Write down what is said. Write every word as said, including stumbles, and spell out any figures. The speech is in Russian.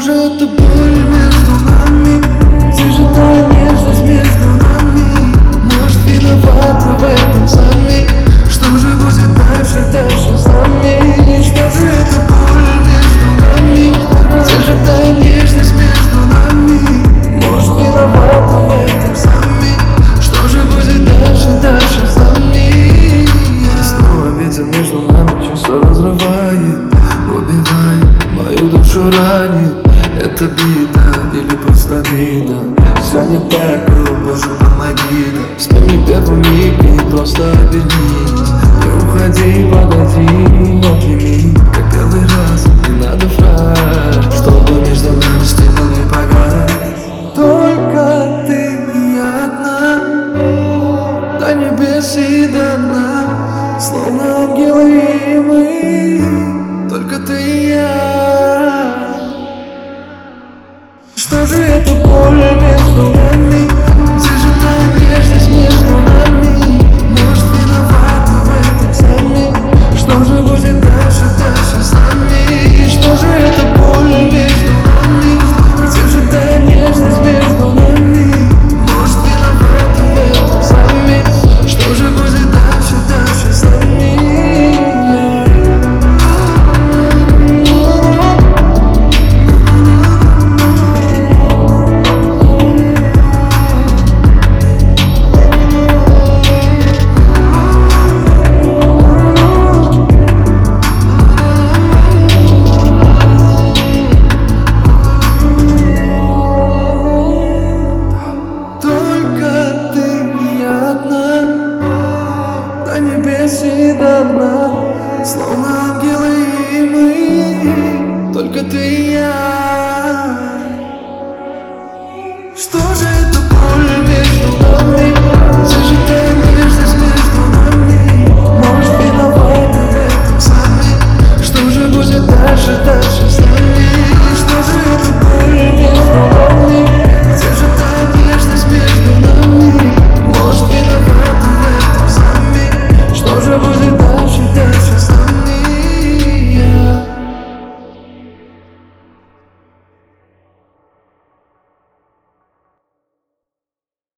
же это боль между нами? Где же та нежность между нами? Может, виноваты в этом сами? Что же будет дальше, дальше с нами? Что же это боль между нами? Где же та нежность между нами? Может, виноваты в этом сами? Что же будет дальше, дальше с нами? Я снова видел между нами чувство разрывает, убивает, мою душу ранит. Это беда или просто видно? Все не так, о Боже, помоги. Вспомни первый миг и просто обернись. Не уходи, подойди, обними. Как первый раз, не надо фраз, чтобы между нами стену не погас. Только ты и я одна, до небес и до дна, словно ангелы и мы. Только ты и я. Что же это боль между нами? Где же та нежность между нами? Может, виноваты в этом сами? Что же будет дальше, дальше с нами? Что же это боль между нами? Где же та нежность между нами? Может, виноваты в этом сами? Что же будет дальше, дальше с нами? До небес и до дна, словно ангелы и мы. Только ты и я. Что же это?